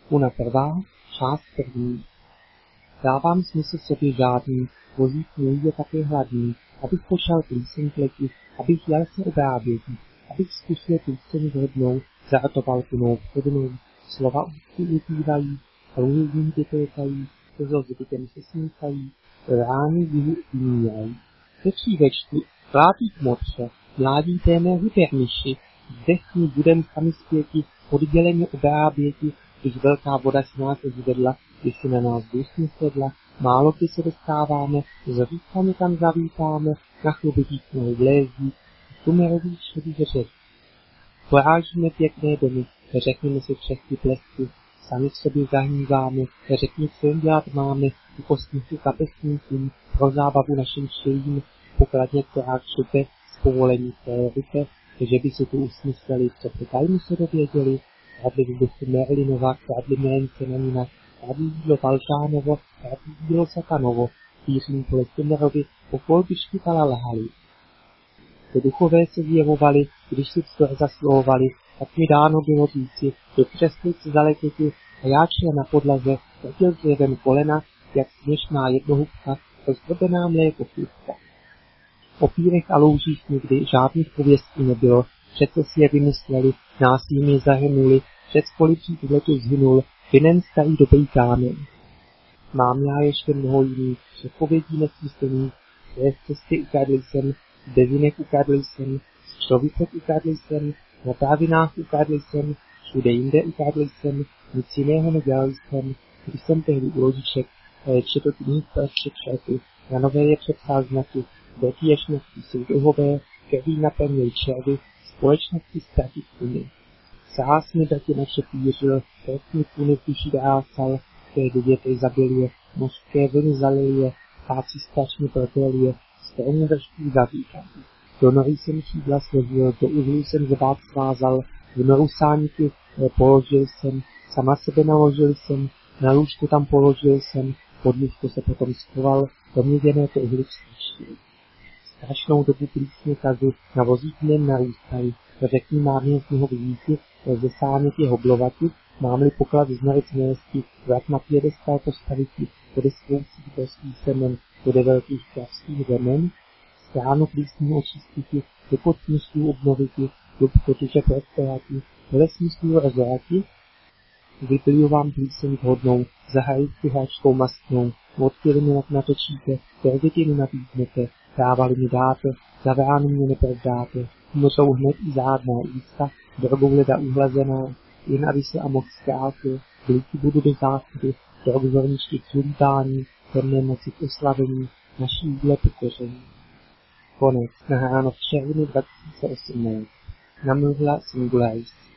Una prvá, část první. Dávám smysl sobě žádný, vozík můj je také hladný, abych počal plíseň pleti, abych jel se obrábětí, abych zkusil plíseň vhodnou, zaratoval plnou vhodnou, slova úzky upívají, prouhy jim vytékají, kozel zbytem se smíchají, rány jihu umírají. Petří večtu, plátí k modře, mládí té mé hyperniši, vzdechni budem sami zpěti, odděleně obráběti, když velká voda s nás zvedla, když si na nás dusně sedla, málo kdy se dostáváme, z řícha někam zavítáme, na chlubití jsme vlézí, tumerový šedý řek. Porážíme pěkné domy, řekneme si křehky plesky, sami v sobě zahníváme, řekni, co jim dělat máme, u kostníku kapesníkům, pro zábavu našim šejím, pokladně která křupe, z povolení té ruce, že by si tu usmysleli, co pro tajmu se dověděli, kradli vzduchu Merlinova, kradli Milence Nanina, kradli jídlo Valžánovo, kradli jídlo Satanovo, Pířím Polestimerovi, po kolbišky lhali. Ty duchové se zjevovali, když si vzor zaslovovali, tak mi dáno bylo říci, do křeslic zaletěti, a já šel na podlaze, letěl dřevem kolena, jak směšná jednohubka, rozdrobená mléko chůvka. O pírech a loužích nikdy žádných pověstí nebylo, přece si je vymysleli, nás jim je zahrnuli, před polipří letu zhynul, vinen starý dobrý kámen. Mám já ještě mnoho jiných, předpovědí nesmyslných, které z cesty ukradl jsem, z bezinek ukradl jsem, z člověček ukradl jsem, na právinách ukradl jsem, všude jinde ukradl jsem, nic jiného nedělal jsem, když jsem tehdy u rodiček, četl knih prostřed šelky, na nové je přepsal znaky, protižnosti jsou duhové, který naplnil červy, společnosti ztratit kuny. Sás mi taky načepířil, trestní kuny v duši dásal, které dětej zabil je, mořské vlny zalil je, páci strašně protel je, stromu vrští zavítali. Do nory jsem šídla složil, do uzlů jsem zbát svázal, v noru sáníky položil jsem, sama sebe naložil jsem, na lůžku tam položil jsem, pod lůžko se potom schoval, do měděné touhly vstříšil. Strašnou dobu plísně kazy na vozík dnem narůstají, řekni mám z něho vyjíti, lze sánět jeho blovati, mám-li poklad z noric městí, vrat na pědestal postaviti, bude skroucích božský semen, bude velkých kravských zemen, stránu plísní očistiti, dopod smyslů obnoviti, klub kotuže prosperati, vle smyslů rozorati, vypliju vám plíseň vhodnou, zahalit si hračkou mastnou, odpěli mi natočíte, pervětinu nabídnete, dávali mi dáte, za vránu mě neprovdáte, umřou hned i zádná ústa, drogou leda uhlazená, jen aby se amok zkrátil, blíky budu do záchody, drog zorničky k zulítání, temné moci k oslavení, naší jídle pokoření. Konec, nahráno v červnu 2018. Namluvila Singularis.